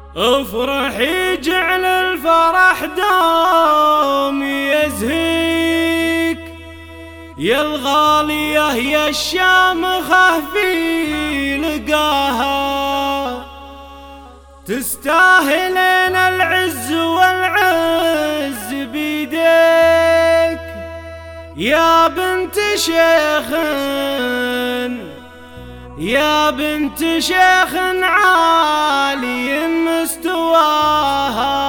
افرحي جعل الفرح دوم يزهيك يا الغالية يا الشامخة في لقاها، تستاهلين العز والعز بيديك يا بنت شيخ يا بنت شيخ عالي مستواها.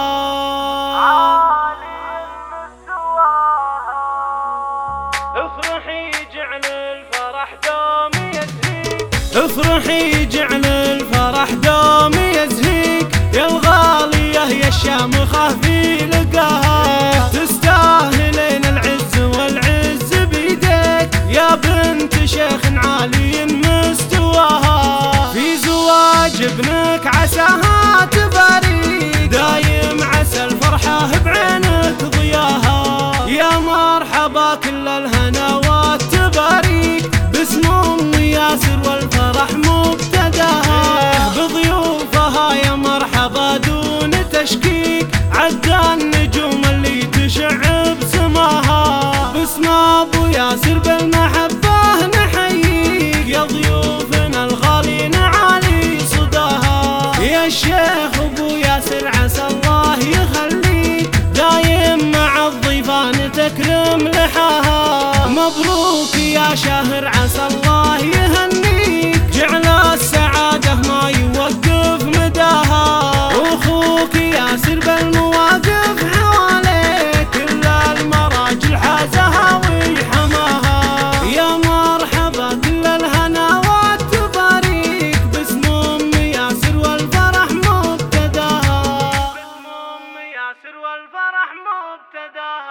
افرحي جعل الفرح دوم يزهيك افرحي جعل الفرح دوم يزهيك يا الغالية يا الشامخة في لقاها، تستاهلين العز والعز بيديك يا بنت شيخ عالي مستواها. في زواج ابنك عساها تباريك دايم عسى الفرحة بعينك ضياها، يا مرحبا كل الهناوات تباريك باسم ام ياسر والفرح مبتداها، بضيوفها يا مرحبا دون تشكيك عدى النجوم اللي تشع بسماها، باسم ابو ياسر بالمحبة نحييك يا ضيوفنا الغالين عالي صداها، يا الشيخ ابو ياسر عسى الله يخليك دايم مع الضيفان تكرم لحاها، مبروك يا شهر عسى الله يهنيك جعل السعادة ما يوقف مداها، واخوك ياسر بالمواقف حواليك كل المراجل حازها ويحماها، يا مرحبا كل الهناوات تباريك باسم ام ياسر والفرح مبتداها، باسم ام ياسر والفرح مبتداها.